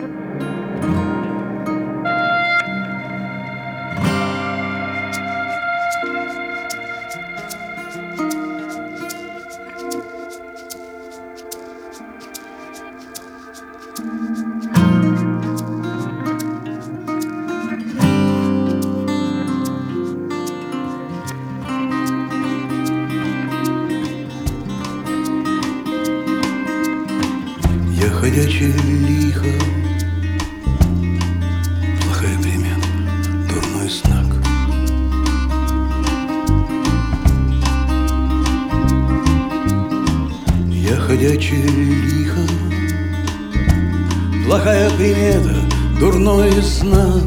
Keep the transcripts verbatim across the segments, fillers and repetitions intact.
Я ходячее лихо, плохая примета, дурной знак. Я ходячее лихо, плохая примета, дурной знак.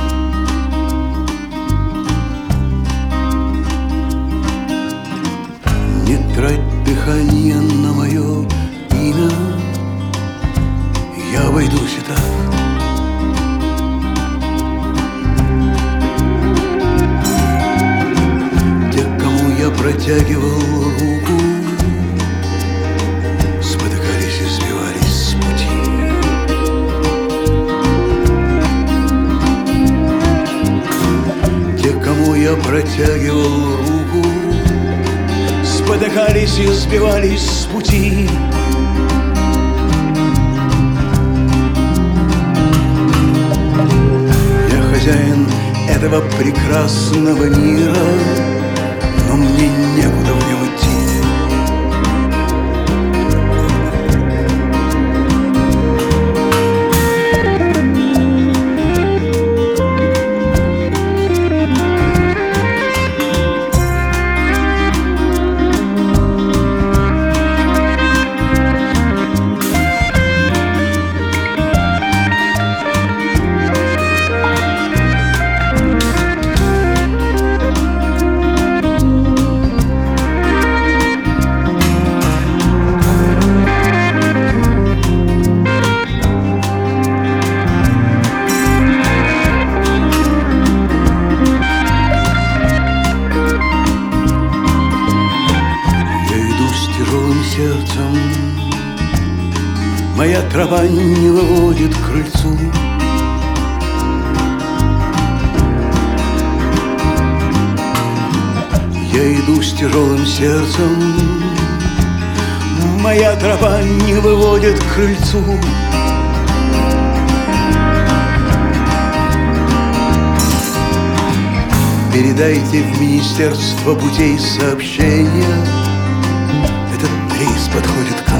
Не трать дыхание на мое имя, я обойдусь и так. Те, кому я протягивал руку, спотыкались и сбивались с пути. Те, кому я протягивал руку, спотыкались и сбивались с пути. Хозяин этого прекрасного мира, но мне некуда в нем идти. Сердцем моя тропа не выводит к крыльцу. Я иду с тяжелым сердцем, моя тропа не выводит к крыльцу. Передайте в Министерство путей сообщения: этот рейс подходит к